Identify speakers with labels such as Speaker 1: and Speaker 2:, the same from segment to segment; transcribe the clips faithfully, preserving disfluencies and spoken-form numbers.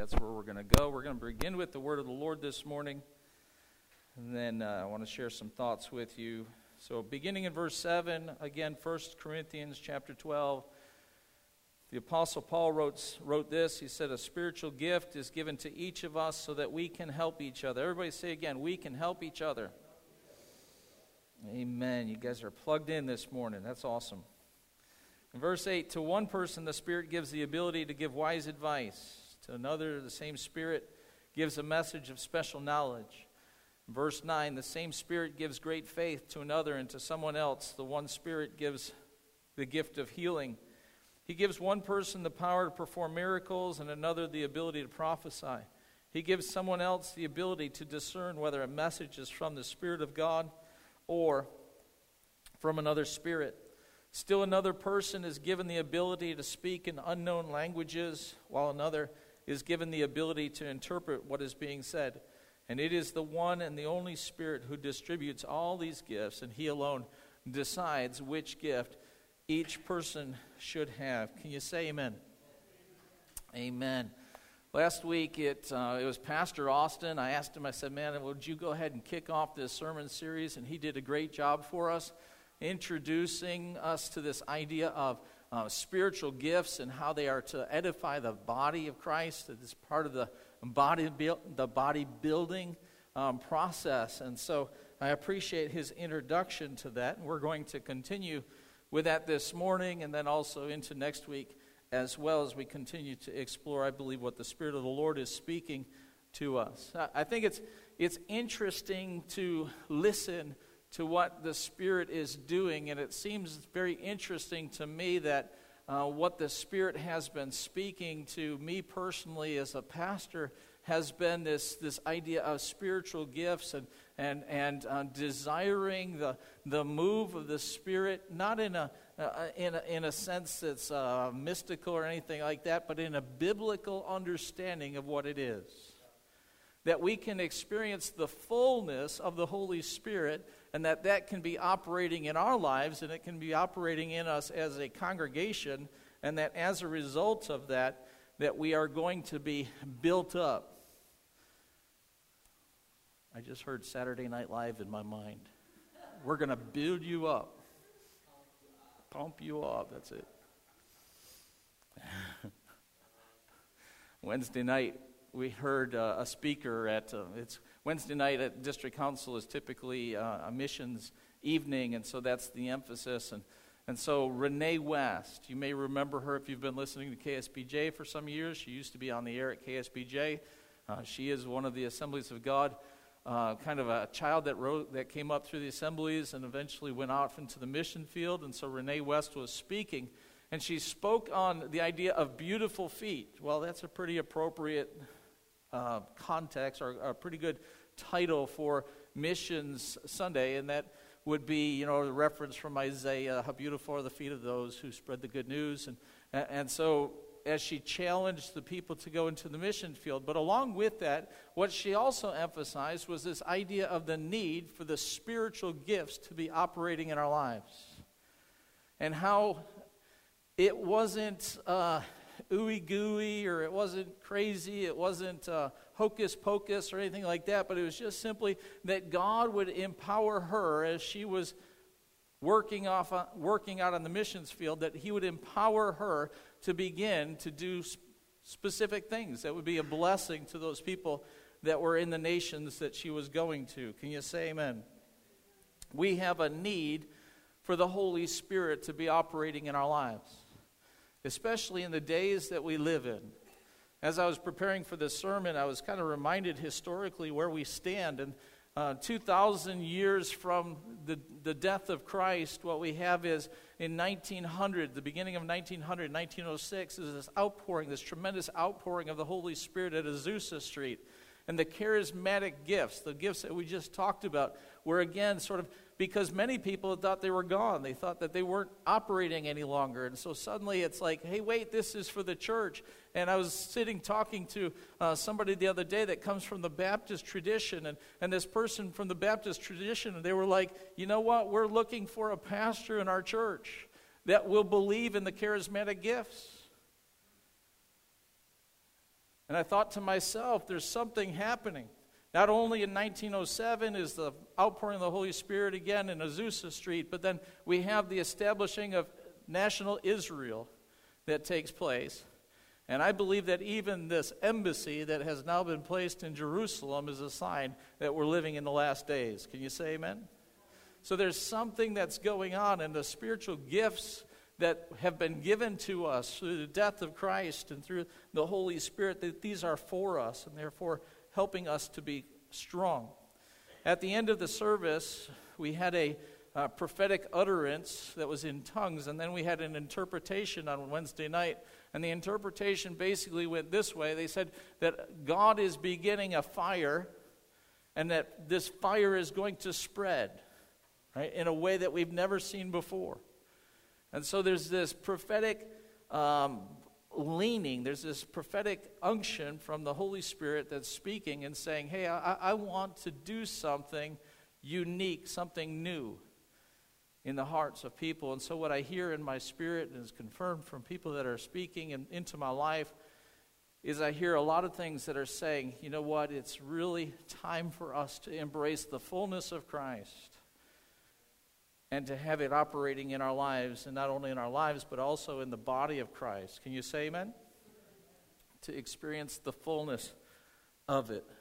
Speaker 1: That's where we're going to go. We're going to begin with the word of the Lord this morning, and then uh, I want to share some thoughts with you. So beginning in verse seven, again, First Corinthians chapter twelve, the Apostle Paul wrote, wrote this. He said, a spiritual gift is given to each of us so that we can help each other. Everybody say again, we can help each other. Amen. You guys are plugged in this morning. That's awesome. In verse eight, to one person the Spirit gives the ability to give wise advice. To another, the same Spirit gives a message of special knowledge. In verse nine, the same Spirit gives great faith to another, and to someone else, the one Spirit gives the gift of healing. He gives one person the power to perform miracles and another the ability to prophesy. He gives someone else the ability to discern whether a message is from the Spirit of God or from another spirit. Still another person is given the ability to speak in unknown languages, while another is given the ability to interpret what is being said. And it is the one and the only Spirit who distributes all these gifts, and He alone decides which gift each person should have. Can you say amen? Amen. Last week, it uh, it was Pastor Austin. I asked him, I said, man, would you go ahead and kick off this sermon series? And he did a great job for us, introducing us to this idea of uh, spiritual gifts and how they are to edify the body of Christ. That is part of the body, the body building um, process. And so I appreciate his introduction to that. And we're going to continue with that this morning and then also into next week, as well as we continue to explore, I believe, what the Spirit of the Lord is speaking to us. I think it's it's interesting to listen to what the Spirit is doing, and it seems very interesting to me that uh, what the Spirit has been speaking to me personally as a pastor has been this this idea of spiritual gifts and and and uh, desiring the the move of the Spirit, not in a uh, in a, in a sense that's uh, mystical or anything like that, but in a biblical understanding of what it is. That we can experience the fullness of the Holy Spirit, and that that can be operating in our lives, and it can be operating in us as a congregation, and that as a result of that, that we are going to be built up. I just heard Saturday Night Live in my mind. We're going to build you up. Pump you up, that's it. Wednesday night, we heard uh, a speaker at, uh, it's Wednesday night at District Council is typically uh, a missions evening, and so that's the emphasis. And, and so Renee West, you may remember her if you've been listening to K S B J for some years. She used to be on the air at K S B J. Uh, she is one of the Assemblies of God, uh, kind of a child that wrote, that came up through the assemblies and eventually went off into the mission field. And so Renee West was speaking, and she spoke on the idea of beautiful feet. Well, that's a pretty appropriate Uh, context, or a pretty good title for Missions Sunday, and that would be, you know, the reference from Isaiah, how beautiful are the feet of those who spread the good news. And, and so as she challenged the people to go into the mission field, but along with that, what she also emphasized was this idea of the need for the spiritual gifts to be operating in our lives, and how it wasn't uh, ooey gooey, or it wasn't crazy, it wasn't uh, hocus pocus or anything like that, but it was just simply that God would empower her as she was working off, uh, working out on the missions field, that He would empower her to begin to do sp- specific things that would be a blessing to those people that were in the nations that she was going to. Can you say amen? We have a need for the Holy Spirit to be operating in our lives, especially in the days that we live in. As I was preparing for this sermon, I was kind of reminded historically where we stand. And uh, two thousand years from the, the death of Christ, what we have is in nineteen hundred, the beginning of nineteen hundred, nineteen oh six, is this outpouring, this tremendous outpouring of the Holy Spirit at Azusa Street. And the charismatic gifts, the gifts that we just talked about, were again sort of, because many people thought they were gone. They thought that they weren't operating any longer. And so suddenly it's like, hey, wait, this is for the church. And I was sitting talking to uh, somebody the other day that comes from the Baptist tradition. And, and this person from the Baptist tradition, and they were like, you know what? We're looking for a pastor in our church that will believe in the charismatic gifts. And I thought to myself, there's something happening. Not only in nineteen oh seven is the outpouring of the Holy Spirit again in Azusa Street, but then we have the establishing of national Israel that takes place. And I believe that even this embassy that has now been placed in Jerusalem is a sign that we're living in the last days. Can you say amen? So there's something that's going on, and the spiritual gifts that have been given to us through the death of Christ and through the Holy Spirit, that these are for us and therefore helping us to be strong. At the end of the service, we had a uh, prophetic utterance that was in tongues, and then we had an interpretation on Wednesday night. And the interpretation basically went this way. They said that God is beginning a fire, and that this fire is going to spread, right, in a way that we've never seen before. And so there's this prophetic um, leaning, there's this prophetic unction from the Holy Spirit that's speaking and saying, hey, I, I want to do something unique, something new in the hearts of people. And so what I hear in my spirit, and is confirmed from people that are speaking in, into my life, is I hear a lot of things that are saying, you know what, it's really time for us to embrace the fullness of Christ and to have it operating in our lives, and not only in our lives, but also in the body of Christ. Can you say amen? To experience the fullness of it.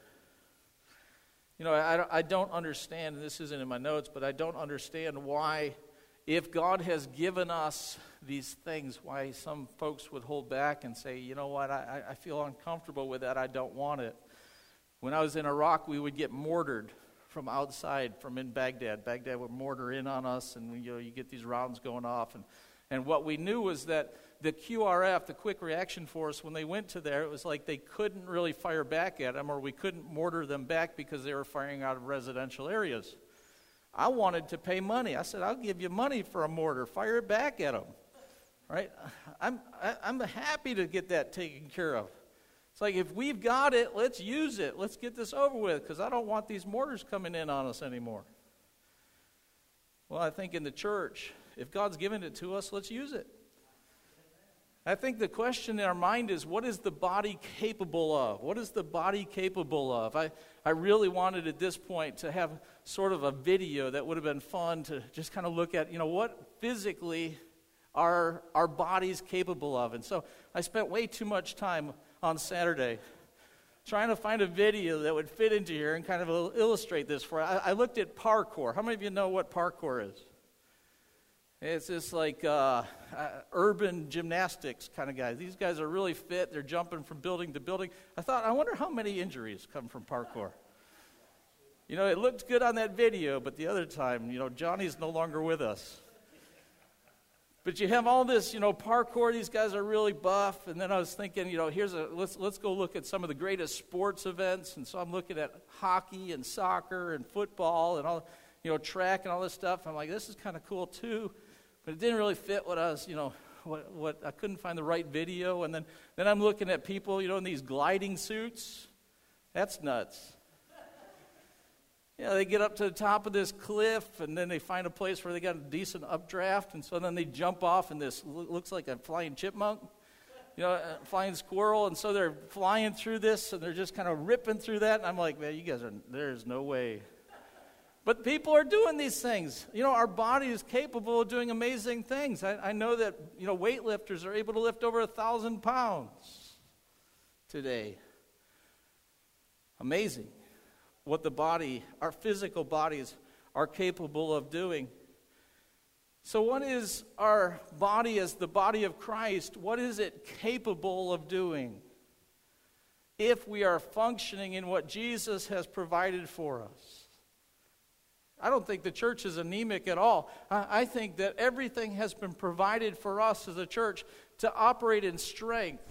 Speaker 1: You know, I, I don't understand, and this isn't in my notes, but I don't understand why, if God has given us these things, why some folks would hold back and say, you know what, I, I feel uncomfortable with that, I don't want it. When I was in Iraq, we would get mortared from outside, from in Baghdad. Baghdad would mortar in on us, and you know, you get these rounds going off. And, and what we knew was that the Q R F, the Quick Reaction Force, when they went to there, it was like they couldn't really fire back at them, or we couldn't mortar them back because they were firing out of residential areas. I wanted to pay money. I said, I'll give you money for a mortar. Fire it back at them. Right? I'm, I, I'm happy to get that taken care of. It's like, if we've got it, let's use it. Let's get this over with, because I don't want these mortars coming in on us anymore. Well, I think in the church, if God's given it to us, let's use it. I think the question in our mind is, what is the body capable of? What is the body capable of? I, I really wanted at this point to have sort of a video that would have been fun to just kind of look at, you know, what physically are our bodies capable of. And so I spent way too much time on Saturday trying to find a video that would fit into here and kind of illustrate this for you. I, I looked at parkour. How many of you know what parkour is? It's just like uh, uh, urban gymnastics kind of guys. These guys are really fit. They're jumping from building to building. I thought, I wonder how many injuries come from parkour. You know, it looked good on that video, but the other time, you know, Johnny's no longer with us. But you have all this, you know, parkour. These guys are really buff. And then I was thinking, you know, here's a let's let's go look at some of the greatest sports events. And so I'm looking at hockey and soccer and football and all, you know, track and all this stuff. I'm like, this is kind of cool too. But it didn't really fit what I was, you know, what, what I couldn't find the right video. And then, then I'm looking at people, you know, in these gliding suits. That's nuts. Yeah, they get up to the top of this cliff, and then they find a place where they got a decent updraft, and so then they jump off, and this looks like a flying chipmunk, you know, a flying squirrel, and so they're flying through this, and they're just kind of ripping through that, and I'm like, man, you guys are, there's no way. But people are doing these things. You know, our body is capable of doing amazing things. I, I know that, you know, weightlifters are able to lift over a thousand pounds today. Amazing what the body, our physical bodies, are capable of doing. So what is our body as the body of Christ? What is it capable of doing if we are functioning in what Jesus has provided for us? I don't think the church is anemic at all. I, I think that everything has been provided for us as a church to operate in strength.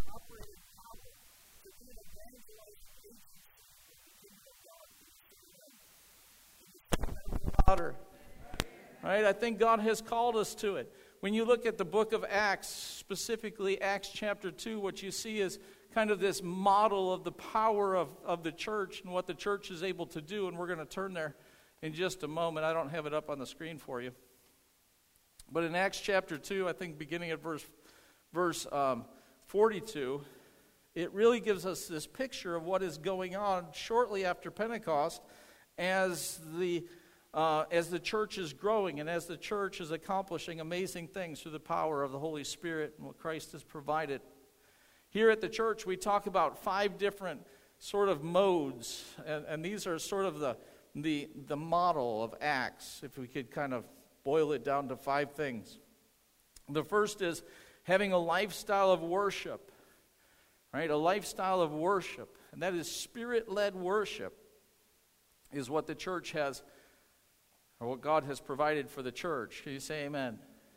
Speaker 1: Right? I think God has called us to it. When you look at the book of Acts, specifically Acts chapter two, what you see is kind of this model of the power of, of the church and what the church is able to do, and we're going to turn there in just a moment. I don't have it up on the screen for you. But in Acts chapter two, I think beginning at verse, verse um, forty-two, it really gives us this picture of what is going on shortly after Pentecost as the uh, as the church is growing and as the church is accomplishing amazing things through the power of the Holy Spirit and what Christ has provided. Here at the church, we talk about five different sort of modes, and, and these are sort of the, the, the model of Acts, if we could kind of boil it down to five things. The first is having a lifestyle of worship, right? A lifestyle of worship, and that is Spirit-led worship is what the church has, or what God has provided for the church. Can you say amen?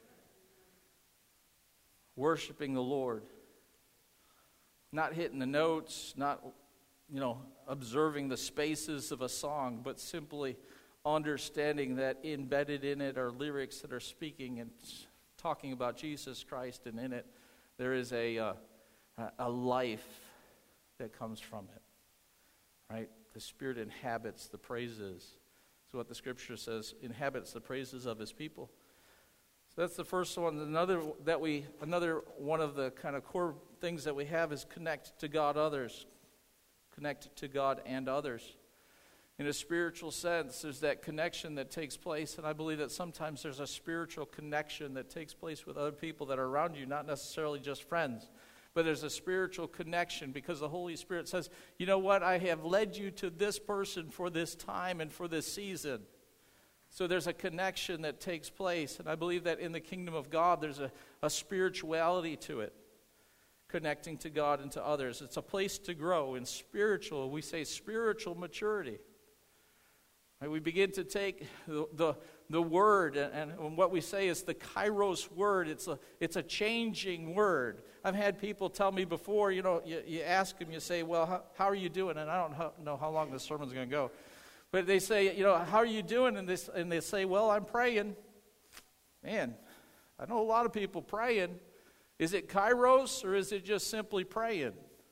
Speaker 1: Worshiping the Lord. Not hitting the notes, not, you know, observing the spaces of a song, but simply understanding that embedded in it are lyrics that are speaking and talking about Jesus Christ, and in it there is a uh, a life that comes from it, right? The Spirit inhabits the praises. So what the Scripture says, inhabits the praises of His people. So that's the first one. Another that we, another one of the kind of core things that we have is connect to God, others, connect to God and others. In a spiritual sense, there's that connection that takes place, and I believe that sometimes there's a spiritual connection that takes place with other people that are around you, not necessarily just friends. But there's a spiritual connection because the Holy Spirit says, you know what, I have led you to this person for this time and for this season. So there's a connection that takes place. And I believe that in the kingdom of God, there's a, a spirituality to it, connecting to God and to others. It's a place to grow. In spiritual, we say spiritual maturity. Right, we begin to take the, the, the word, and, and what we say is the kairos word. It's a, it's a changing word. I've had people tell me before, you know, you, you ask them, you say, well, how, how are you doing? And I don't ho- know how long this sermon's going to go. But they say, you know, how are you doing? And they, and they say, well, I'm praying. Man, I know a lot of people praying. Is it kairos or is it just simply praying?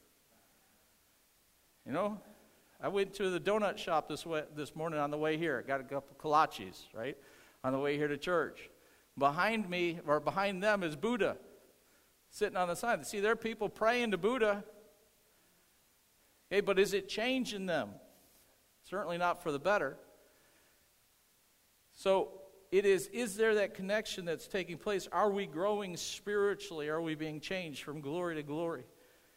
Speaker 1: You know? I went to the donut shop this way, this morning on the way here. Got a couple kolaches, right, on the way here to church. Behind me, or behind them, is Buddha sitting on the side. See, there are people praying to Buddha. Okay, but is it changing them? Certainly not for the better. So it is, is there that connection that's taking place? Are we growing spiritually? Are we being changed from glory to glory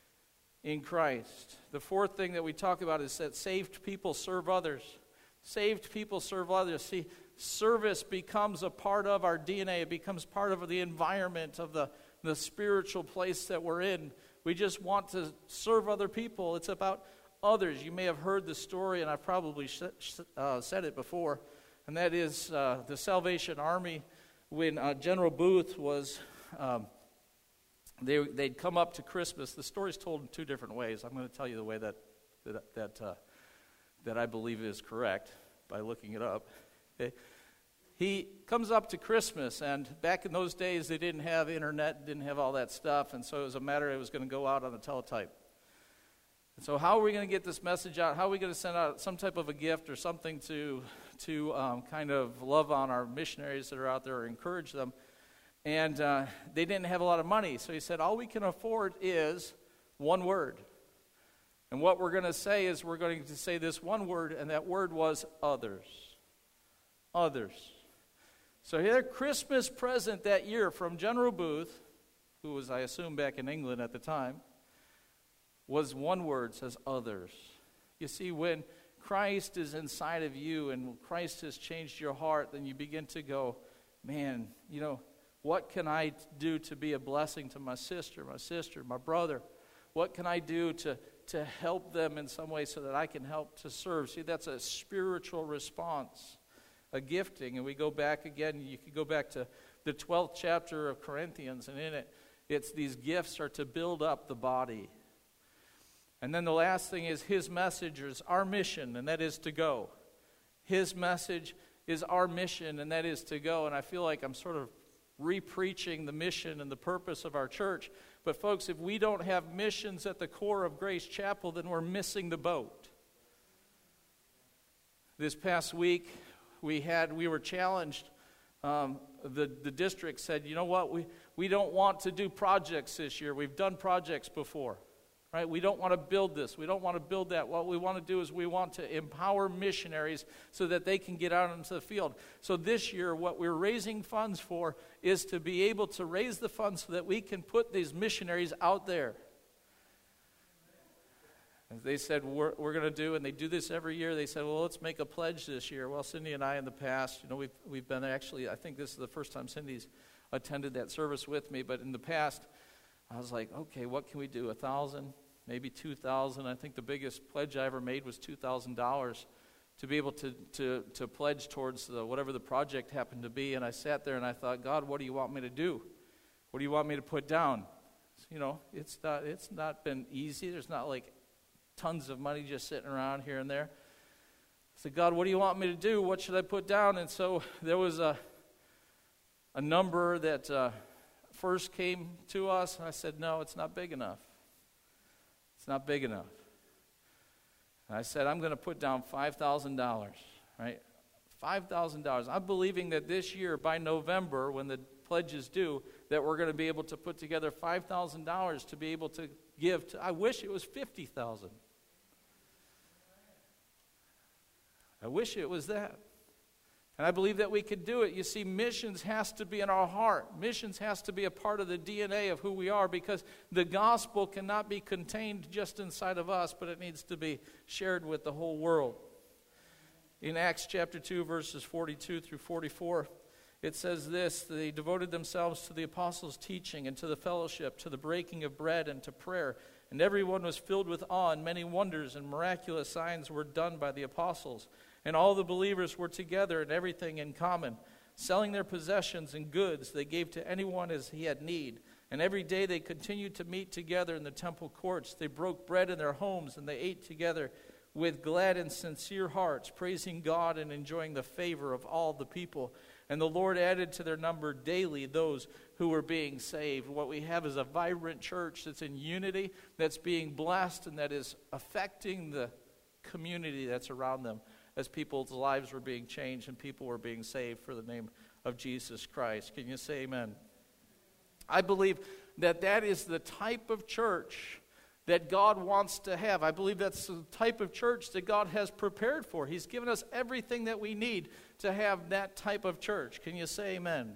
Speaker 1: in Christ? The fourth thing that we talk about is that saved people serve others. Saved people serve others. See, service becomes a part of our D N A. It becomes part of the environment of the, the spiritual place that we're in. We just want to serve other people. It's about others. You may have heard the story, and I've probably sh- uh, said it before, and that is uh, the Salvation Army. When uh, General Booth was... Um, They, they'd come up to Christmas. The story's told in two different ways. I'm going to tell you the way that that that, uh, that I believe is correct by looking it up. Okay. He comes up to Christmas, and back in those days, they didn't have internet, didn't have all that stuff, and so it was a matter, it was going to go out on the teletype. And so how are we going to get this message out? How are we going to send out some type of a gift or something to, to um, kind of love on our missionaries that are out there or encourage them? And uh, they didn't have a lot of money. So he said, all we can afford is one word. And what we're going to say is we're going to say this one word, and that word was others. Others. So their Christmas present that year from General Booth, who was, I assume, back in England at the time, was one word, says others. You see, when Christ is inside of you and Christ has changed your heart, then you begin to go, man, you know, what can I do to be a blessing to my sister, my sister, my brother? What can I do to, to help them in some way so that I can help to serve? See, that's a spiritual response, a gifting. And we go back again, you could go back to the twelfth chapter of Corinthians, and in it, it's these gifts are to build up the body. And then the last thing is his message is our mission, and that is to go. His message is our mission, and that is to go. And I feel like I'm sort of re-preaching the mission and the purpose of our church. But folks, if we don't have missions at the core of Grace Chapel, then we're missing the boat. This past week, we had we were challenged. Um, the, the district said, you know what, we, we don't want to do projects this year. We've done projects before. right? We don't want to build this. We don't want to build that. What we want to do is we want to empower missionaries so that they can get out into the field. So this year, what we're raising funds for is to be able to raise the funds so that we can put these missionaries out there. As they said, we're, we're going to do, and they do this every year, they said, well, let's make a pledge this year. Well, Cindy and I in the past, you know, we've, we've been actually, I think this is the first time Cindy's attended that service with me, but in the past, I was like, okay, what can we do? A thousand, maybe two thousand. I think the biggest pledge I ever made was two thousand dollars to be able to, to, to pledge towards the, whatever the project happened to be. And I sat there and I thought, God, what do you want me to do? What do you want me to put down? You know, it's not, it's not been easy. There's not like tons of money just sitting around here and there. I said, God, what do you want me to do? What should I put down? And so there was a a number that uh, first came to us. And I said, no, it's not big enough. It's not big enough. And I said, I'm going to put down five thousand dollars, right? five thousand dollars. I'm believing that this year, by November, when the pledge is due, that we're going to be able to put together five thousand dollars to be able to give to, I wish it was fifty thousand dollars. I wish it was that. And I believe that we could do it. You see, missions has to be in our heart. Missions has to be a part of the D N A of who we are, because the gospel cannot be contained just inside of us, but it needs to be shared with the whole world. In Acts chapter two, verses forty-two through forty-four, it says this: they devoted themselves to the apostles' teaching and to the fellowship, to the breaking of bread and to prayer. And everyone was filled with awe, and many wonders and miraculous signs were done by the apostles. And all the believers were together and everything in common. Selling their possessions and goods, they gave to anyone as he had need. And every day they continued to meet together in the temple courts. They broke bread in their homes, and they ate together with glad and sincere hearts, praising God and enjoying the favor of all the people. And the Lord added to their number daily those who were being saved. What we have is a vibrant church that's in unity, that's being blessed, and that is affecting the community that's around them, as people's lives were being changed and people were being saved for the name of Jesus Christ. Can you say amen? I believe that that is the type of church that God wants to have. I believe that's the type of church that God has prepared for. He's given us everything that we need to have that type of church. Can you say amen?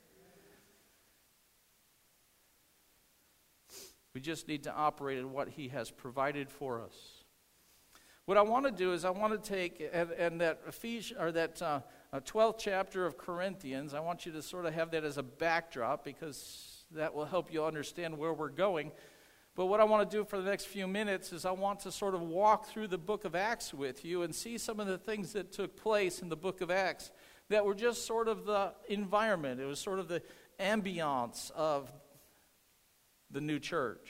Speaker 1: We just need to operate in what He has provided for us. What I want to do is I want to take, and, and that Ephesians, or that uh, twelfth chapter of Corinthians, I want you to sort of have that as a backdrop, because that will help you understand where we're going. But what I want to do for the next few minutes is I want to sort of walk through the book of Acts with you and see some of the things that took place in the book of Acts that were just sort of the environment. It was sort of the ambiance of the new church.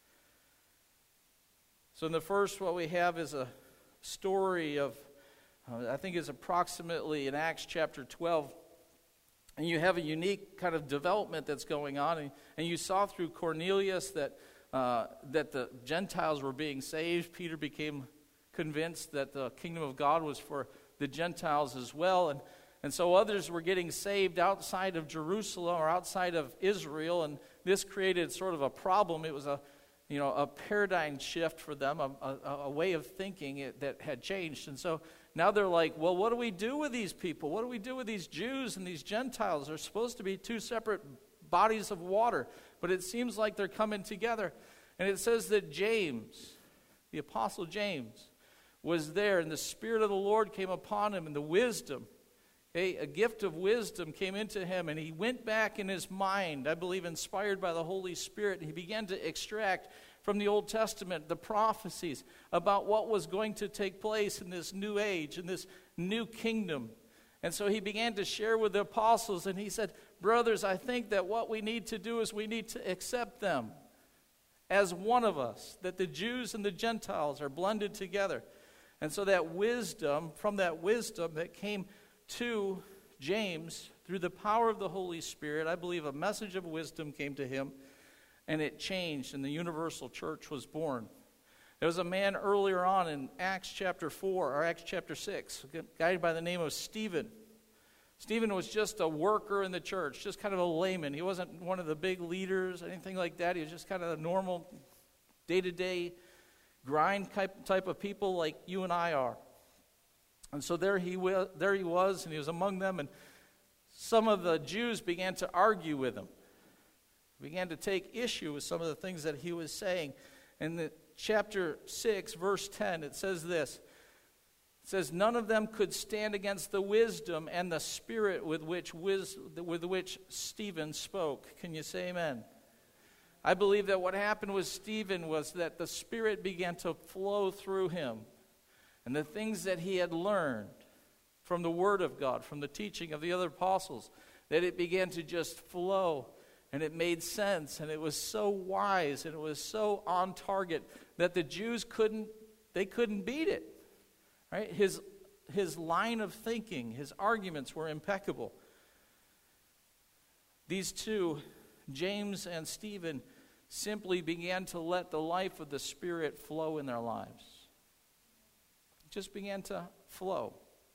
Speaker 1: So in the first, what we have is a story of, uh, I think it's approximately in Acts chapter twelve, and you have a unique kind of development that's going on, and, and you saw through Cornelius that uh, that the Gentiles were being saved. Peter became convinced that the kingdom of God was for the Gentiles as well, and, and so others were getting saved outside of Jerusalem or outside of Israel, and this created sort of a problem. It was a you know, a paradigm shift for them, a, a, a way of thinking it, that had changed. And so now they're like, well, what do we do with these people? What do we do with these Jews and these Gentiles? They're supposed to be two separate bodies of water, but it seems like they're coming together. And it says that James, the Apostle James, was there, and the Spirit of the Lord came upon him, and the wisdom, okay, a gift of wisdom came into him, and he went back in his mind, I believe inspired by the Holy Spirit, and he began to extract from the Old Testament the prophecies about what was going to take place in this new age, in this new kingdom. And so he began to share with the apostles, and he said, brothers, I think that what we need to do is we need to accept them as one of us, that the Jews and the Gentiles are blended together. And so that wisdom, from that wisdom that came to James through the power of the Holy Spirit, I believe a message of wisdom came to him, and it changed, and the universal church was born. There was a man earlier on in Acts chapter four, or Acts chapter six, a guy by the name of Stephen. Stephen was just a worker in the church, just kind of a layman. He wasn't one of the big leaders, anything like that. He was just kind of a normal day-to-day grind type, type of people like you and I are. And so there he, wa- there he was, and he was among them, and some of the Jews began to argue with him, began to take issue with some of the things that he was saying. In the chapter six, verse ten, it says this. It says, none of them could stand against the wisdom and the spirit with which wis- with which Stephen spoke. Can you say amen? I believe that what happened with Stephen was that the Spirit began to flow through him. And the things that he had learned from the Word of God, from the teaching of the other apostles, that it began to just flow. And it made sense. And it was so wise. And it was so on target that the Jews couldn't, they couldn't beat it. Right? His, his line of thinking, his arguments were impeccable. These two, James and Stephen, simply began to let the life of the Spirit flow in their lives. It just began to flow.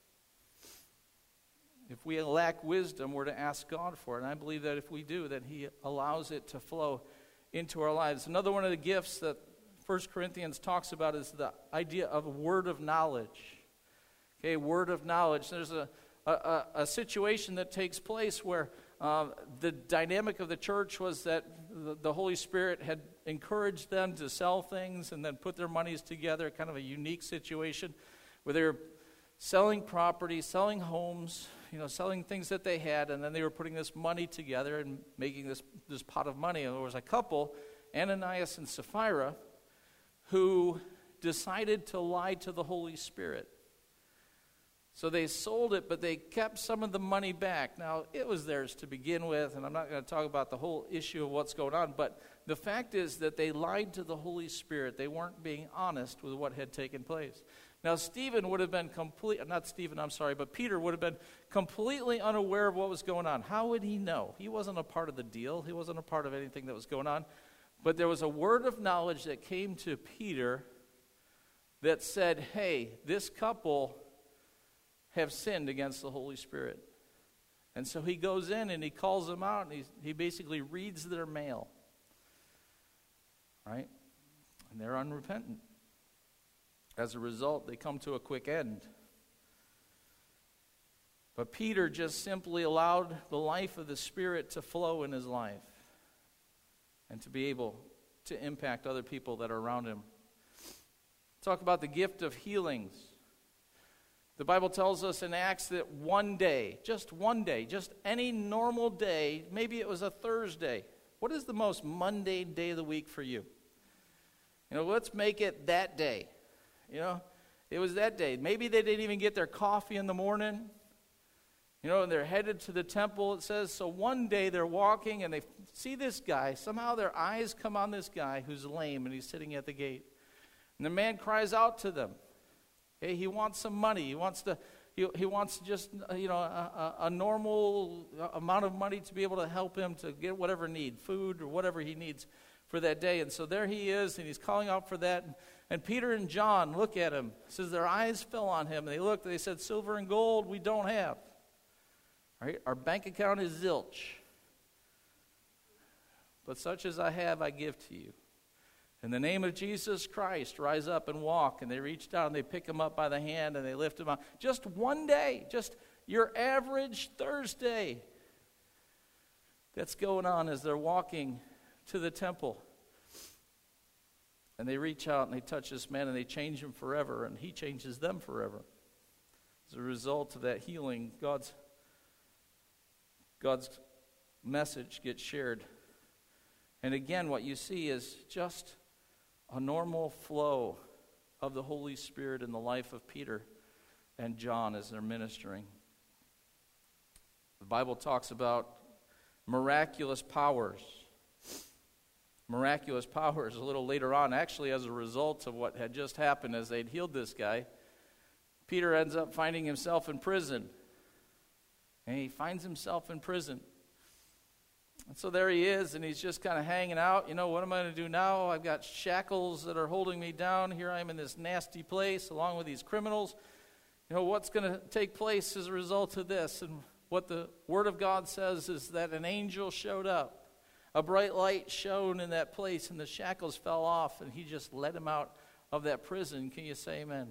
Speaker 1: If we lack wisdom, we're to ask God for it. And I believe that if we do, that He allows it to flow into our lives. Another one of the gifts that First Corinthians talks about is the idea of a word of knowledge. Okay, word of knowledge. There's a, a, a situation that takes place where uh, the dynamic of the church was that the, the Holy Spirit had encouraged them to sell things and then put their monies together, kind of a unique situation where they were selling property, selling homes, you know, selling things that they had, and then they were putting this money together and making this, this pot of money. And there was a couple, Ananias and Sapphira, who decided to lie to the Holy Spirit. So they sold it, but they kept some of the money back. Now, it was theirs to begin with, and I'm not going to talk about the whole issue of what's going on, but the fact is that they lied to the Holy Spirit. They weren't being honest with what had taken place. Now, Stephen would have been complete, not Stephen, I'm sorry, but Peter would have been completely unaware of what was going on. How would he know? He wasn't a part of the deal. He wasn't a part of anything that was going on. But there was a word of knowledge that came to Peter that said, hey, this couple have sinned against the Holy Spirit. And so he goes in and he calls them out, and he, he basically reads their mail. Right? And they're unrepentant. As a result, they come to a quick end. But Peter just simply allowed the life of the Spirit to flow in his life and to be able to impact other people that are around him. Talk about the gift of healings. The Bible tells us in Acts that one day, just one day, just any normal day, maybe it was a Thursday. What is the most mundane day of the week for you? You know, let's make it that day. You know, it was that day. Maybe they didn't even get their coffee in the morning. You know, and they're headed to the temple, it says. So one day they're walking and they see this guy. Somehow their eyes come on this guy who's lame and he's sitting at the gate. And the man cries out to them. Okay, he wants some money. He wants to. He, he wants just, you know, a, a normal amount of money to be able to help him to get whatever need, food or whatever he needs for that day. And so there he is, and he's calling out for that. And, and Peter and John look at him. It says their eyes fell on him. And they looked, and they said, silver and gold we don't have. All right, our bank account is zilch. But such as I have, I give to you. In the name of Jesus Christ, rise up and walk. And they reach down, and they pick him up by the hand, and they lift him up. Just one day, just your average Thursday that's going on as they're walking to the temple. And they reach out, and they touch this man, and they change him forever, and he changes them forever. As a result of that healing, God's, God's message gets shared. And again, what you see is just a normal flow of the Holy Spirit in the life of Peter and John as they're ministering. The Bible talks about miraculous powers. Miraculous powers a little later on, actually as a result of what had just happened as they'd healed this guy. Peter ends up finding himself in prison. And he finds himself in prison. And so there he is, and he's just kind of hanging out. You know, what am I going to do now? I've got shackles that are holding me down. Here I am in this nasty place along with these criminals. You know, what's going to take place as a result of this? And what the Word of God says is that an angel showed up. a bright light shone in that place, and the shackles fell off, and he just let him out of that prison. Can you say amen?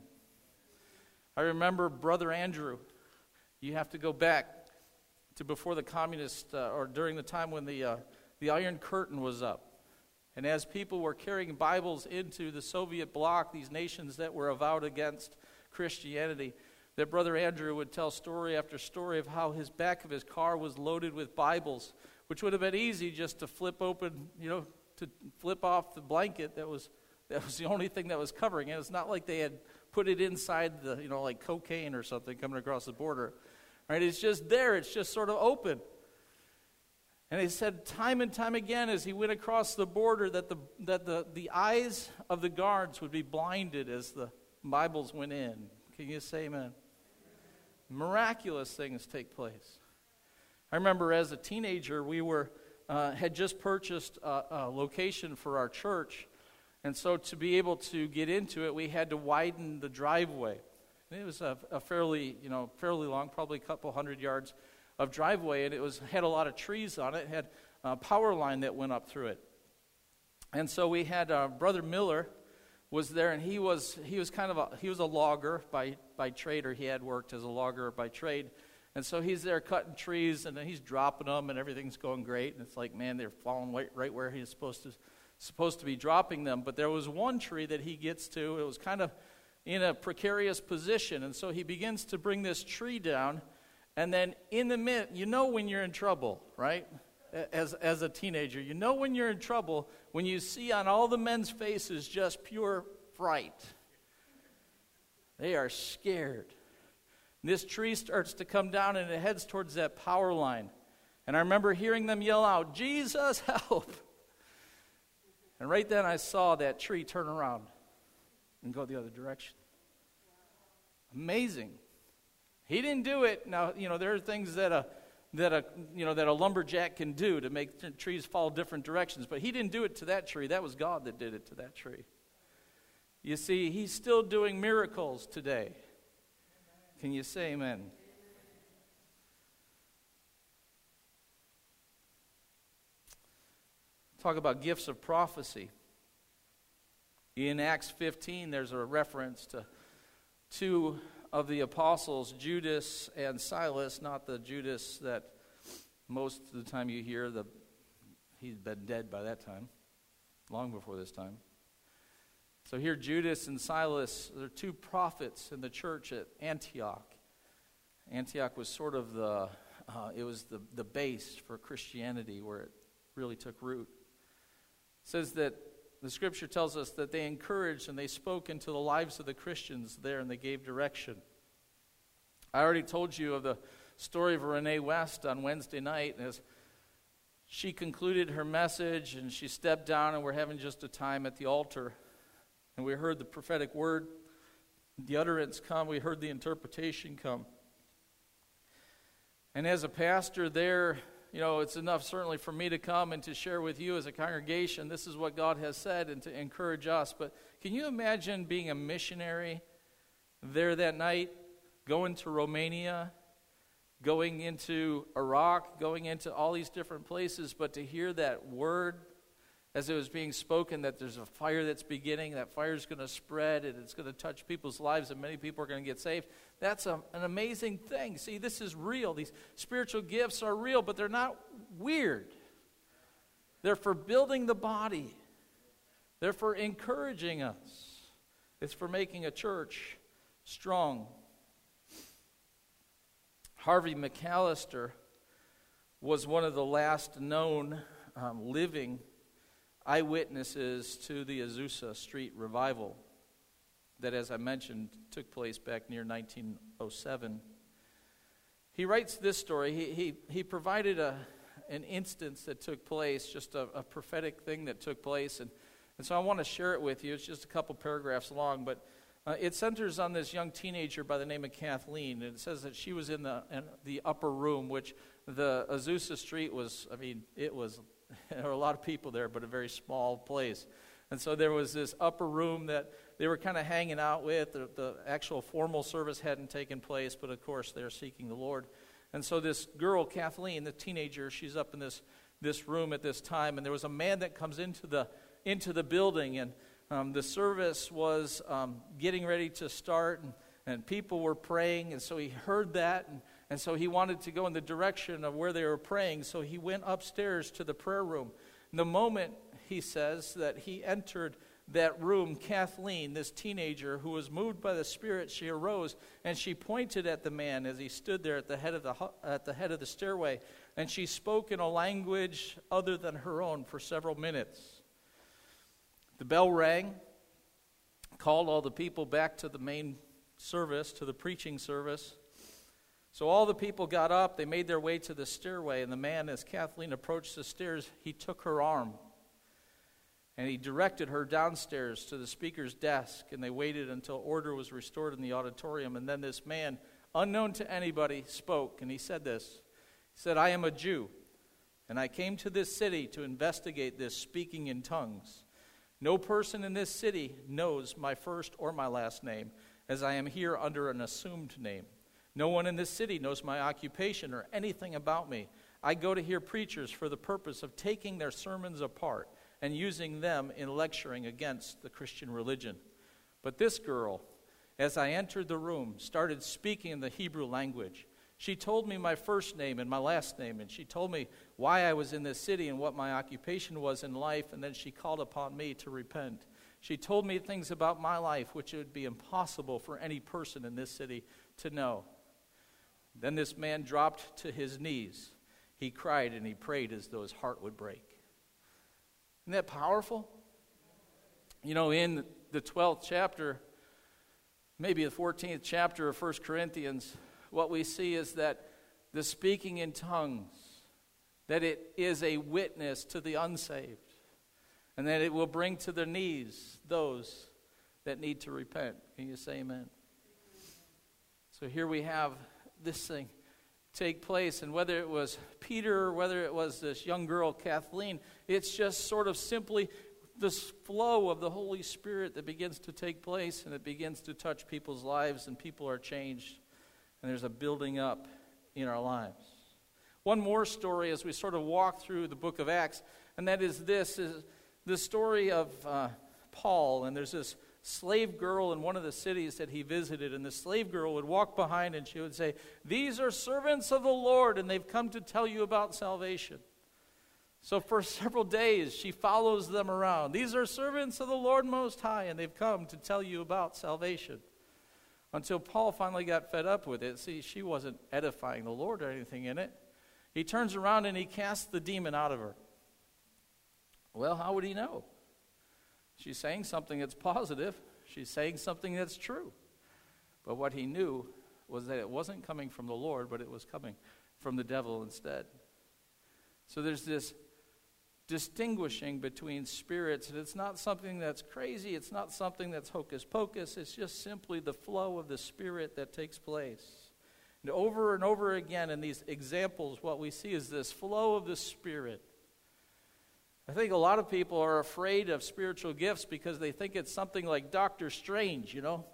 Speaker 1: I remember Brother Andrew. You have to go back to before the communist, uh, or during the time when the uh, the Iron Curtain was up. And as people were carrying Bibles into the Soviet bloc, these nations that were avowed against Christianity, that Brother Andrew would tell story after story of how his back of his car was loaded with Bibles, which would have been easy just to flip open, you know, to flip off the blanket that was that was the only thing that was covering it. It's not like they had put it inside the, you know, like cocaine or something coming across the border. Right? It's just there. It's just sort of open. And he said time and time again as he went across the border that the that the, the eyes of the guards would be blinded as the Bibles went in. Can you say amen? Miraculous things take place. I remember as a teenager we were uh, had just purchased a, a location for our church, and so to be able to get into it we had to widen the driveway. And it was a, a fairly you know fairly long, probably a couple hundred yards of driveway, and it was had a lot of trees on it. It had a power line that went up through it. And so we had uh, Brother Miller was there, and he was he was kind of a he was a logger by by trade, or he had worked as a logger by trade. And so he's there cutting trees, and then he's dropping them, and everything's going great. And it's like, man, they're falling right, right where he's supposed to supposed to be dropping them. But there was one tree that he gets to. It was kind of in a precarious position, and so he begins to bring this tree down. And then in the mid, you know when you're in trouble, right? As as a teenager, you know when you're in trouble when you see on all the men's faces just pure fright. They are scared. And this tree starts to come down and it heads towards that power line. And I remember hearing them yell out, "Jesus, help!" And right then I saw that tree turn around and go the other direction. Amazing. He didn't do it. Now, you know, there are things that a that a you know that a lumberjack can do to make t- trees fall different directions, but he didn't do it to that tree. That was God that did it to that tree. You see, he's still doing miracles today. Can you say amen? Talk about gifts of prophecy. In Acts fifteen, there's a reference to two of the apostles, Judas and Silas, not the Judas that most of the time you hear, the he's been dead by that time, long before this time. So here Judas and Silas, they're two prophets in the church at Antioch. Antioch was sort of the, uh, it was the, the base for Christianity where it really took root. It says that the scripture tells us that they encouraged and they spoke into the lives of the Christians there and they gave direction. I already told you of the story of Renee West on Wednesday night as she concluded her message and she stepped down and we're having just a time at the altar. And we heard the prophetic word, the utterance come, we heard the interpretation come. And as a pastor there, you know, it's enough certainly for me to come and to share with you as a congregation, this is what God has said, and to encourage us. But can you imagine being a missionary there that night, going to Romania, going into Iraq, going into all these different places, but to hear that word as it was being spoken, that there's a fire that's beginning, that fire's going to spread, and it's going to touch people's lives, and many people are going to get saved. That's a, an amazing thing. See, this is real. These spiritual gifts are real, but they're not weird. They're for building the body. They're for encouraging us. It's for making a church strong. Harvey McAllister was one of the last known um, living eyewitnesses to the Azusa Street revival that, as I mentioned, took place back near nineteen oh seven. He writes this story. He he, he provided a an instance that took place, just a, a prophetic thing that took place, and, and so I want to share it with you. It's just a couple paragraphs long, but uh, it centers on this young teenager by the name of Kathleen, and it says that she was in the in the upper room, which the Azusa Street was, I mean, it was, there were a lot of people there, but a very small place. And so there was this upper room that they were kind of hanging out with. The, the actual formal service hadn't taken place, but of course they're seeking the Lord. And so this girl, Kathleen, the teenager, she's up in this this room at this time, and there was a man that comes into the into the building, and um, the service was um, getting ready to start, and, and people were praying, and so he heard that, and, and so he wanted to go in the direction of where they were praying, so he went upstairs to the prayer room. And the moment, he says, that he entered that room, Kathleen, this teenager who was moved by the Spirit, she arose and she pointed at the man as he stood there at the head of the at the head of the stairway, and she spoke in a language other than her own for several minutes. The bell rang, called all the people back to the main service, to the preaching service. So all the people got up, they made their way to the stairway, and the man, as Kathleen approached the stairs, he took her arm and he directed her downstairs to the speaker's desk, and they waited until order was restored in the auditorium. And then this man, unknown to anybody, spoke, and he said this. He said, "I am a Jew, and I came to this city to investigate this speaking in tongues. No person in this city knows my first or my last name, as I am here under an assumed name. No one in this city knows my occupation or anything about me. I go to hear preachers for the purpose of taking their sermons apart and using them in lecturing against the Christian religion. But this girl, as I entered the room, started speaking in the Hebrew language. She told me my first name and my last name, and she told me why I was in this city and what my occupation was in life, and then she called upon me to repent. She told me things about my life which it would be impossible for any person in this city to know. Then this man dropped to his knees. He cried and he prayed as though his heart would break." Isn't that powerful? You know, in the twelfth chapter, maybe the fourteenth chapter of First Corinthians, what we see is that the speaking in tongues, that it is a witness to the unsaved, and that it will bring to their knees those that need to repent. Can you say amen? So here we have this thing take place, and whether it was Peter or whether it was this young girl, Kathleen, it's just sort of simply this flow of the Holy Spirit that begins to take place, and it begins to touch people's lives, and people are changed, and there's a building up in our lives. One more story as we sort of walk through the book of Acts, and that is this, is the story of uh, Paul, and there's this slave girl in one of the cities that he visited, and the slave girl would walk behind and she would say, "These are servants of the Lord, and they've come to tell you about salvation." So for several days she follows them around. "These are servants of the Lord Most High, and they've come to tell you about salvation." Until Paul finally got fed up with it. See, she wasn't edifying the Lord or anything in it. He turns around and he casts the demon out of her. Well, how would he know? She's saying something that's positive. She's saying something that's true. But what he knew was that it wasn't coming from the Lord, but it was coming from the devil instead. So there's this distinguishing between spirits, and it's not something that's crazy. It's not something that's hocus pocus. It's just simply the flow of the Spirit that takes place. And over and over again in these examples, what we see is this flow of the Spirit. I think a lot of people are afraid of spiritual gifts because they think it's something like Doctor Strange, you know.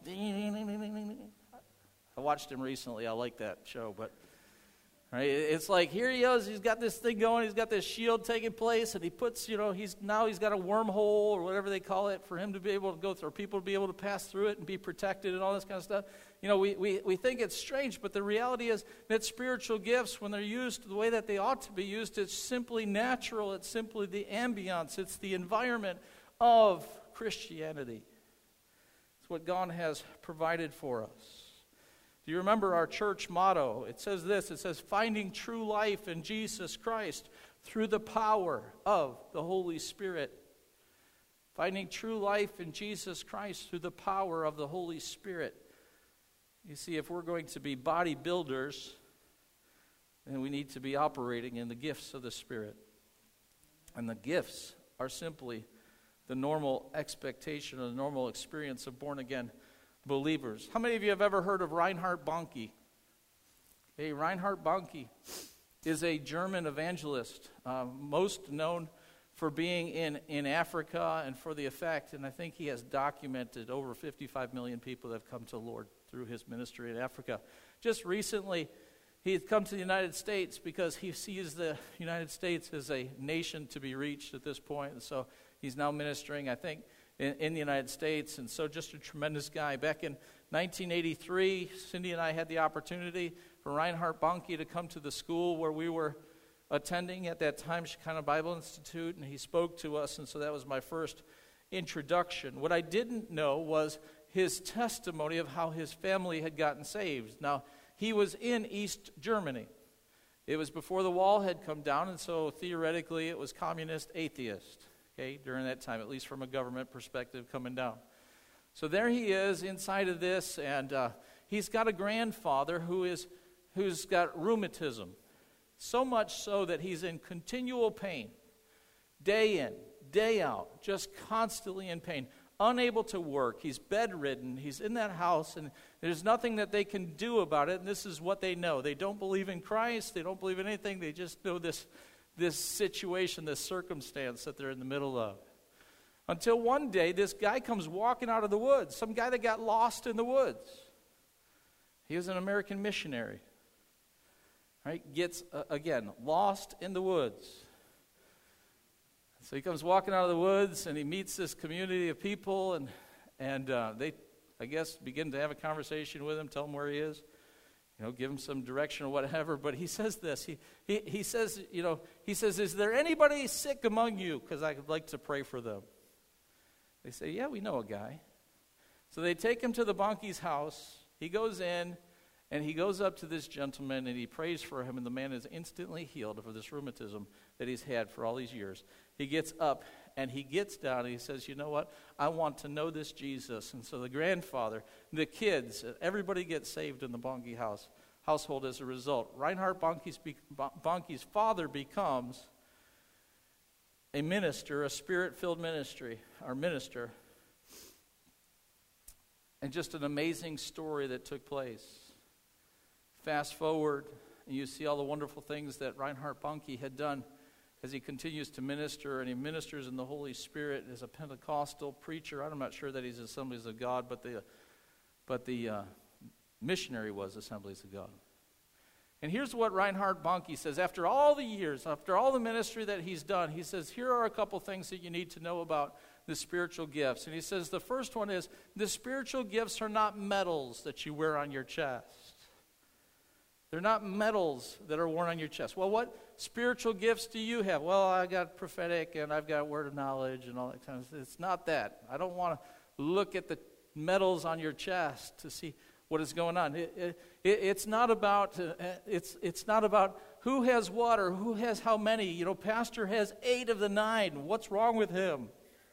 Speaker 1: I watched him recently. I like that show, but right, it's like here he is. He's got this thing going. He's got this shield taking place, and he puts, you know, he's now he's got a wormhole or whatever they call it for him to be able to go through, or people to be able to pass through it and be protected and all this kind of stuff. You know, we, we, we think it's strange, but the reality is that spiritual gifts, when they're used the way that they ought to be used, it's simply natural. It's simply the ambience. It's the environment of Christianity. It's what God has provided for us. Do you remember our church motto? It says this. It says, "Finding true life in Jesus Christ through the power of the Holy Spirit." Finding true life in Jesus Christ through the power of the Holy Spirit. You see, if we're going to be bodybuilders, then we need to be operating in the gifts of the Spirit. And the gifts are simply the normal expectation or the normal experience of born-again believers. How many of you have ever heard of Reinhard Bonnke? Hey, Reinhard Bonnke is a German evangelist, uh, most known for being in, in Africa and for the effect, and I think he has documented over fifty-five million people that have come to the Lord through his ministry in Africa. Just recently, he had come to the United States because he sees the United States as a nation to be reached at this point. And so he's now ministering, I think, in, in the United States. And so just a tremendous guy. Back in nineteen eighty-three, Cindy and I had the opportunity for Reinhard Bonnke to come to the school where we were attending at that time, Shekinah Bible Institute, and he spoke to us, and so that was my first introduction. What I didn't know was his testimony of how his family had gotten saved. Now, he was in East Germany. It was before the wall had come down, and so theoretically it was communist atheist, okay, during that time, at least from a government perspective coming down. So there he is inside of this, and uh, he's got a grandfather who is, who's got rheumatism, so much so that he's in continual pain, day in, day out, just constantly in pain. Unable to work. He's bedridden. He's in that house, and there's nothing that they can do about it, and this is what they know. They don't believe in Christ. They don't believe in anything. They just know this, this situation, this circumstance that they're in the middle of. Until one day, this guy comes walking out of the woods, some guy that got lost in the woods. He was an American missionary. Right? Gets, uh, again, lost in the woods. So he comes walking out of the woods, and he meets this community of people, and and uh, they, I guess, begin to have a conversation with him, tell him where he is, you know, give him some direction or whatever. But he says this. He he he says, you know, he says, "Is there anybody sick among you? Because I would like to pray for them." They say, "Yeah, we know a guy." So they take him to the Bonnke's house. He goes in, and he goes up to this gentleman, and he prays for him, and the man is instantly healed of this rheumatism that he's had for all these years. He gets up, and he gets down, and he says, "You know what? I want to know this Jesus." And so the grandfather, the kids, everybody gets saved in the Bonnke house, household as a result. Reinhard Bonnke's, Bonnke's father becomes a minister, a spirit-filled ministry, our minister. And just an amazing story that took place. Fast forward, and you see all the wonderful things that Reinhard Bonnke had done as he continues to minister, and he ministers in the Holy Spirit as a Pentecostal preacher. I'm not sure that he's Assemblies of God, but the but the uh, missionary was Assemblies of God. And here's what Reinhard Bonnke says. After all the years, after all the ministry that he's done, he says, here are a couple things that you need to know about the spiritual gifts. And he says the first one is, the spiritual gifts are not medals that you wear on your chest. They're not medals that are worn on your chest. Well, what spiritual gifts do you have? Well, I got prophetic, and I've got word of knowledge, and all that kind of stuff. It's not that. I don't want to look at the medals on your chest to see what is going on. It, it, it's not about uh, it's it's not about who has what or who has how many. You know, pastor has eight of the nine. What's wrong with him?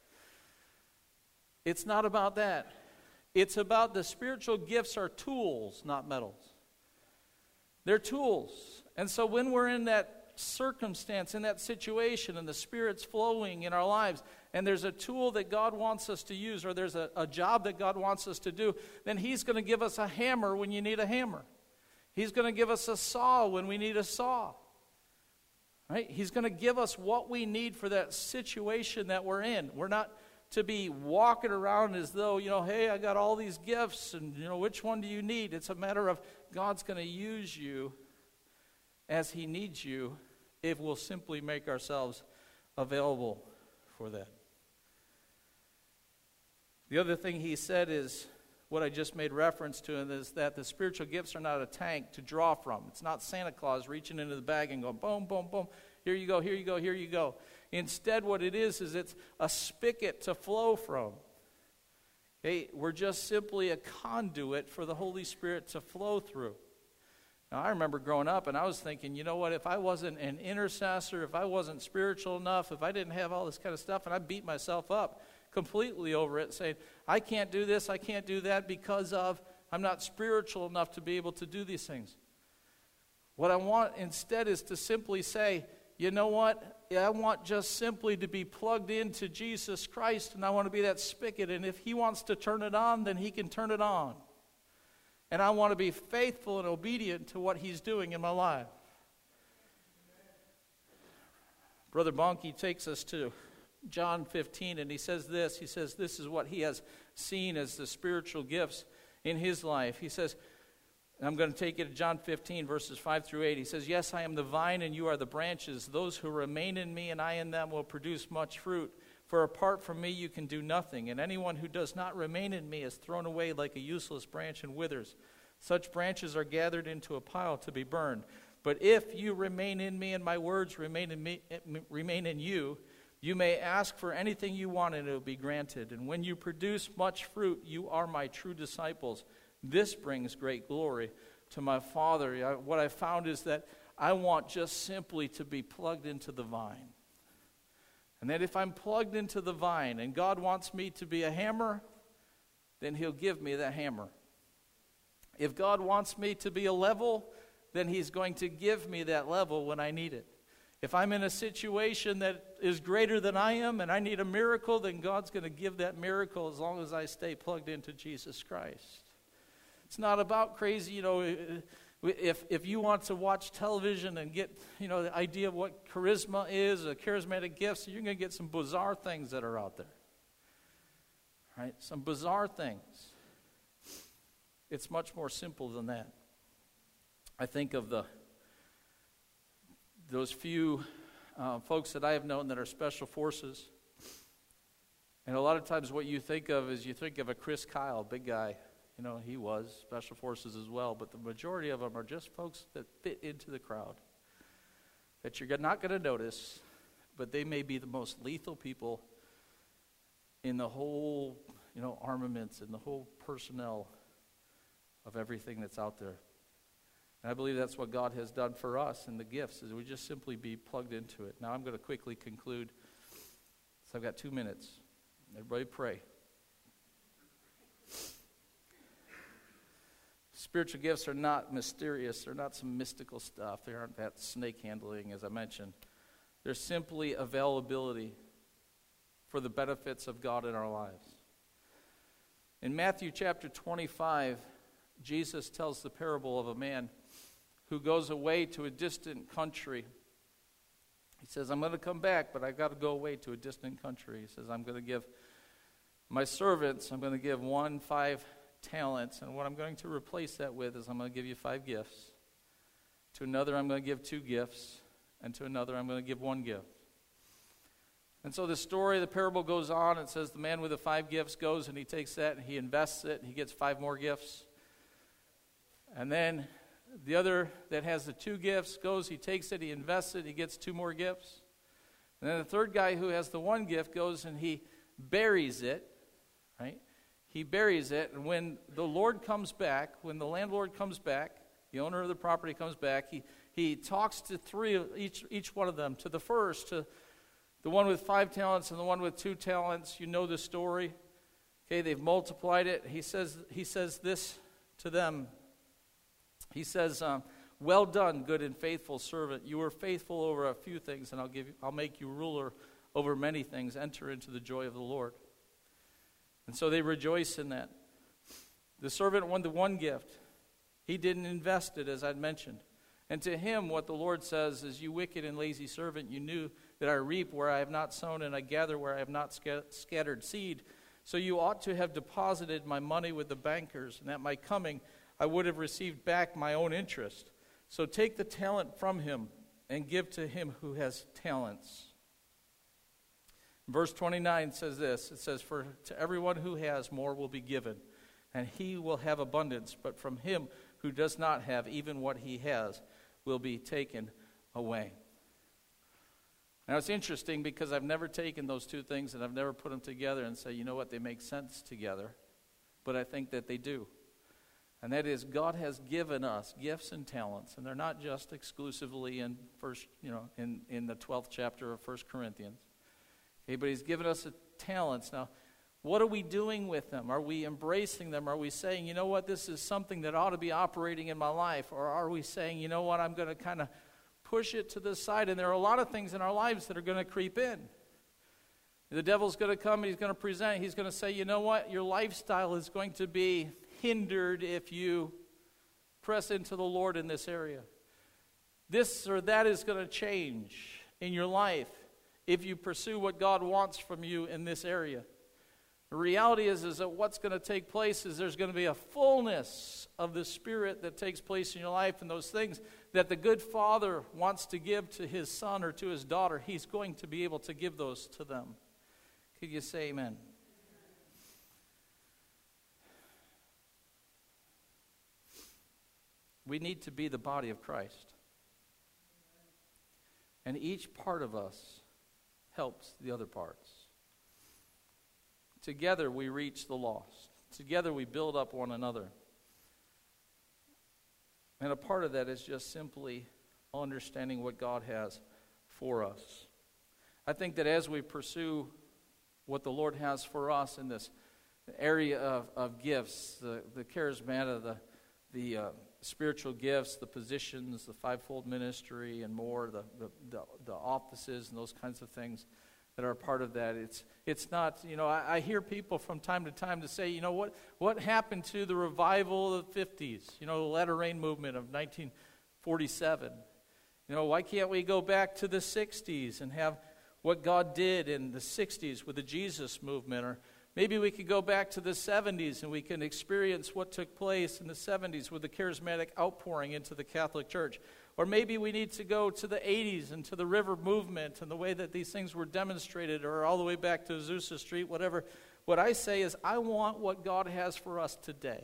Speaker 1: It's not about that. It's about the spiritual gifts are tools, not medals. They're tools. And so when we're in that circumstance, in that situation, and the Spirit's flowing in our lives, and there's a tool that God wants us to use, or there's a, a job that God wants us to do, then He's going to give us a hammer when you need a hammer. He's going to give us a saw when we need a saw. Right? He's going to give us what we need for that situation that we're in. We're not to be walking around as though, you know, hey, I got all these gifts, and, you know, which one do you need? It's a matter of God's going to use you as He needs you if we'll simply make ourselves available for that. The other thing he said is what I just made reference to, and is that the spiritual gifts are not a tank to draw from. It's not Santa Claus reaching into the bag and going, boom, boom, boom, here you go, here you go, here you go. Instead, what it is, is it's a spigot to flow from. Okay? We're just simply a conduit for the Holy Spirit to flow through. Now, I remember growing up, and I was thinking, you know what, if I wasn't an intercessor, if I wasn't spiritual enough, if I didn't have all this kind of stuff, and I beat myself up completely over it, saying, I can't do this, I can't do that because of, I'm not spiritual enough to be able to do these things. What I want instead is to simply say, you know what, I want just simply to be plugged into Jesus Christ, and I want to be that spigot, and if He wants to turn it on, then He can turn it on. And I want to be faithful and obedient to what He's doing in my life. Brother Bonnke takes us to John fifteen, and he says this. He says this is what he has seen as the spiritual gifts in his life. He says, And I'm going to take it to John fifteen, verses five through eight. He says, yes, I am the vine and you are the branches. Those who remain in me and I in them will produce much fruit. For apart from me you can do nothing. And anyone who does not remain in me is thrown away like a useless branch and withers. Such branches are gathered into a pile to be burned. But if you remain in me and my words remain in me, remain in you, you may ask for anything you want and it will be granted. And when you produce much fruit, you are my true disciples. This brings great glory to my Father. I, what I found is that I want just simply to be plugged into the vine. And that if I'm plugged into the vine and God wants me to be a hammer, then he'll give me that hammer. If God wants me to be a level, then he's going to give me that level when I need it. If I'm in a situation that is greater than I am and I need a miracle, then God's going to give that miracle as long as I stay plugged into Jesus Christ. It's not about crazy, you know, if if you want to watch television and get, you know, the idea of what charisma is, or charismatic gifts, you're going to get some bizarre things that are out there. Right? Some bizarre things. It's much more simple than that. I think of the those few uh, folks that I have known that are special forces. And a lot of times what you think of is you think of a Chris Kyle, big guy. You know, he was special forces as well, but the majority of them are just folks that fit into the crowd that you're not going to notice, but they may be the most lethal people in the whole, you know, armaments and the whole personnel of everything that's out there. And I believe that's what God has done for us in the gifts, is we just simply be plugged into it. Now I'm going to quickly conclude. So I've got two minutes. Everybody pray. Spiritual gifts are not mysterious. They're not some mystical stuff. They aren't that snake handling, as I mentioned. They're simply availability for the benefits of God in our lives. In Matthew chapter twenty-five, Jesus tells the parable of a man who goes away to a distant country. He says, I'm going to come back, but I've got to go away to a distant country. He says, I'm going to give my servants, I'm going to give one five talents, and what I'm going to replace that with is I'm going to give you five gifts. To another, I'm going to give two gifts, and to another, I'm going to give one gift. And so the story, the parable goes on. It says the man with the five gifts goes and he takes that and he invests it and he gets five more gifts. And then the other that has the two gifts goes, he takes it, he invests it, he gets two more gifts. And then the third guy who has the one gift goes and he buries it, right? He buries it, and when the Lord comes back, when the landlord comes back, the owner of the property comes back, he, he talks to three of each, each one of them. To the first, to the one with five talents and the one with two talents. You know the story. Okay, they've multiplied it. He says, he says this to them. He says, um, well done, good and faithful servant. You were faithful over a few things, and I'll give you, I'll make you ruler over many things. Enter into the joy of the Lord. And so they rejoice in that. The servant won the one gift. He didn't invest it, as I'd mentioned. And to him, what the Lord says is, you wicked and lazy servant, you knew that I reap where I have not sown, and I gather where I have not sca- scattered seed. So you ought to have deposited my money with the bankers, and at my coming I would have received back my own interest. So take the talent from him and give to him who has talents. Verse twenty-nine says this. It says, for to everyone who has, more will be given, and he will have abundance. But from him who does not have, even what he has will be taken away. Now it's interesting because I've never taken those two things and I've never put them together and say, you know what, they make sense together. But I think that they do. And that is, God has given us gifts and talents, and they're not just exclusively in first, you know, in, in the twelfth chapter of First Corinthians. Okay, but he's given us talents. Now, what are we doing with them? Are we embracing them? Are we saying, you know what, this is something that ought to be operating in my life? Or are we saying, you know what, I'm going to kind of push it to the side? And there are a lot of things in our lives that are going to creep in. The devil's going to come, he's going to present, he's going to say, you know what, your lifestyle is going to be hindered if you press into the Lord in this area. This or that is going to change in your life if you pursue what God wants from you in this area. The reality is, is that what's going to take place is there's going to be a fullness of the Spirit that takes place in your life, and those things that the good Father wants to give to his son or to his daughter, he's going to be able to give those to them. Could you say amen? We need to be the body of Christ. And each part of us helps the other parts. Together we reach the lost. Together we build up one another. And a part of that is just simply understanding what God has for us. I think that as we pursue what the Lord has for us in this area of, of gifts, the, the charismata, the, the uh, spiritual gifts, the positions, the fivefold ministry, and more, the, the, the, the offices and those kinds of things that are part of that. It's it's not, you know, I, I hear people from time to time to say, you know, what what happened to the revival of the fifties, you know, the latter rain movement of nineteen forty-seven? You know, why can't we go back to the sixties and have what God did in the sixties with the Jesus movement? Or maybe we could go back to the seventies and we can experience what took place in the seventies with the charismatic outpouring into the Catholic Church. Or maybe we need to go to the eighties and to the river movement and the way that these things were demonstrated, or all the way back to Azusa Street, whatever. What I say is, I want what God has for us today.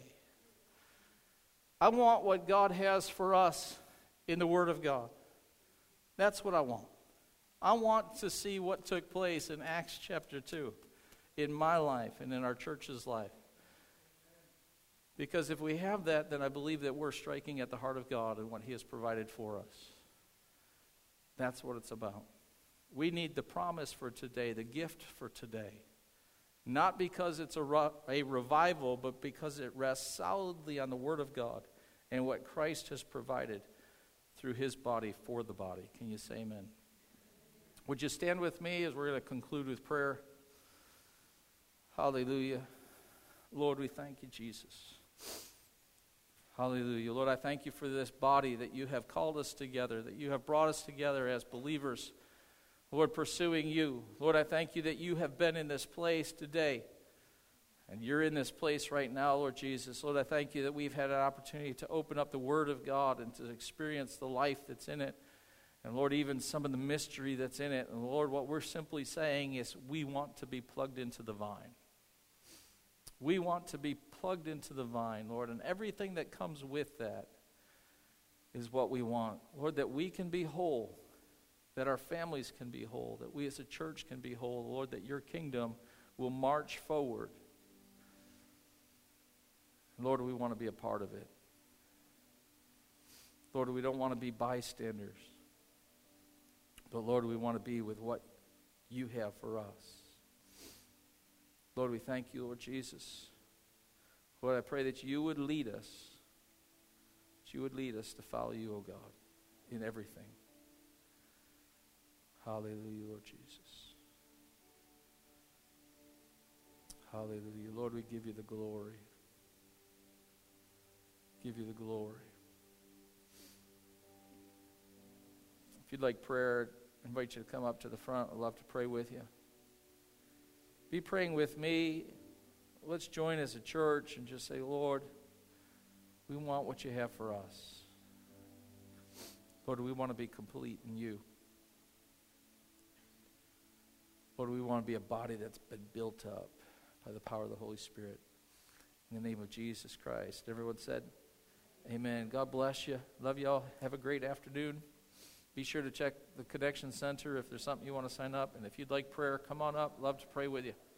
Speaker 1: I want what God has for us in the Word of God. That's what I want. I want to see what took place in Acts chapter two in my life and in our church's life. Because if we have that, then I believe that we're striking at the heart of God and what He has provided for us. That's what it's about. We need the promise for today, the gift for today. Not because it's a, re- a revival, but because it rests solidly on the Word of God and what Christ has provided through His body for the body. Can you say amen? Would you stand with me as we're going to conclude with prayer? Hallelujah. Lord, we thank you, Jesus. Hallelujah. Lord, I thank you for this body that you have called us together, that you have brought us together as believers, Lord, pursuing you. Lord, I thank you that you have been in this place today, and you're in this place right now, Lord Jesus. Lord, I thank you that we've had an opportunity to open up the Word of God and to experience the life that's in it, and Lord, even some of the mystery that's in it. And Lord, what we're simply saying is we want to be plugged into the vine. We want to be plugged into the vine, Lord, and everything that comes with that is what we want. Lord, that we can be whole, that our families can be whole, that we as a church can be whole, Lord, that your kingdom will march forward. Lord, we want to be a part of it. Lord, we don't want to be bystanders, but Lord, we want to be with what you have for us. Lord, we thank you, Lord Jesus. Lord, I pray that you would lead us, that you would lead us to follow you, O God, in everything. Hallelujah, Lord Jesus. Hallelujah. Lord, we give you the glory. Give you the glory. If you'd like prayer, I invite you to come up to the front. I'd love to pray with you. Be praying with me. Let's join as a church and just say, Lord, we want what you have for us. Lord, we want to be complete in you. Lord, we want to be a body that's been built up by the power of the Holy Spirit. In the name of Jesus Christ. Everyone said, amen. God bless you. Love you all. Have a great afternoon. Be sure to check the Connection Center if there's something you want to sign up. And if you'd like prayer, come on up. Love to pray with you.